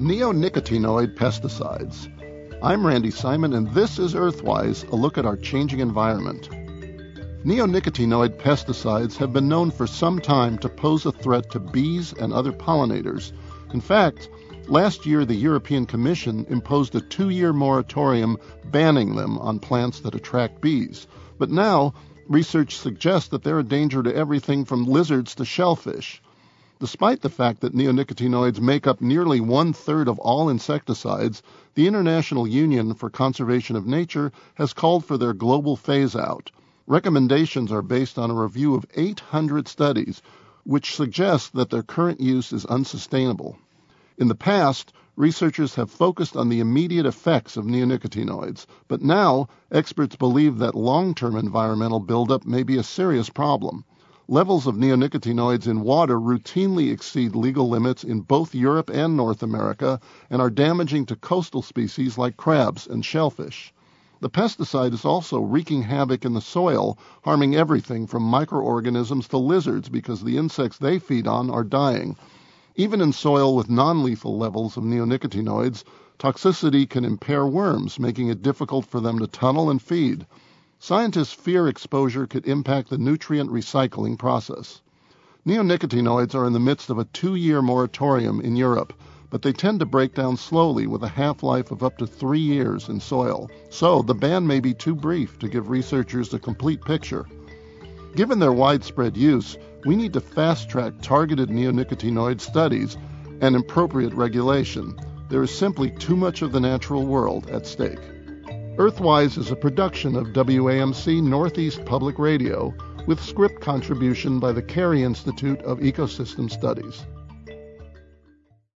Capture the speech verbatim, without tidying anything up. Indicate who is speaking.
Speaker 1: Neonicotinoid pesticides. I'm Randy Simon, and this is Earthwise, a look at our changing environment. Neonicotinoid pesticides have been known for some time to pose a threat to bees and other pollinators. In fact, last year the European Commission imposed a two-year moratorium banning them on plants that attract bees. But now, research suggests that they're a danger to everything from lizards to shellfish. Despite the fact that neonicotinoids make up nearly one-third of all insecticides, the International Union for Conservation of Nature has called for their global phase-out. Recommendations are based on a review of eight hundred studies, which suggest that their current use is unsustainable. In the past, researchers have focused on the immediate effects of neonicotinoids, but now experts believe that long-term environmental buildup may be a serious problem. Levels of neonicotinoids in water routinely exceed legal limits in both Europe and North America and are damaging to coastal species like crabs and shellfish. The pesticide is also wreaking havoc in the soil, harming everything from microorganisms to lizards because the insects they feed on are dying. Even in soil with non-lethal levels of neonicotinoids, toxicity can impair worms, making it difficult for them to tunnel and feed. Scientists fear exposure could impact the nutrient recycling process. Neonicotinoids are in the midst of a two-year moratorium in Europe, but they tend to break down slowly with a half-life of up to three years in soil, so the ban may be too brief to give researchers the complete picture. Given their widespread use, we need to fast-track targeted neonicotinoid studies and appropriate regulation. There is simply too much of the natural world at stake. Earthwise is a production of W A M C Northeast Public Radio with script contribution by the Carey Institute of Ecosystem Studies.